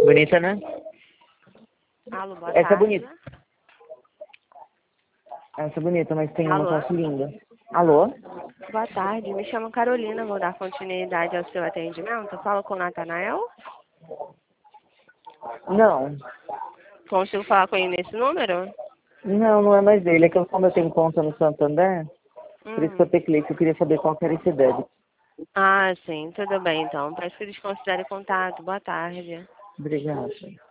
Bonita, né? Alô, boa Essa é tarde. bonita. Essa é bonita, mas tem uma Alô? que eu acho linda. Alô? Boa tarde, me chamo Carolina, vou dar continuidade ao seu atendimento. Falo com o Natanael. Não. Consigo falar com ele nesse número? Não, não é mais dele. É que como eu tenho conta no Santander, por isso que eu teclei, que eu queria saber qual que era esse débito. Ah, sim, tudo bem então. Peço que desconsidere o contato. Boa tarde. Obrigada.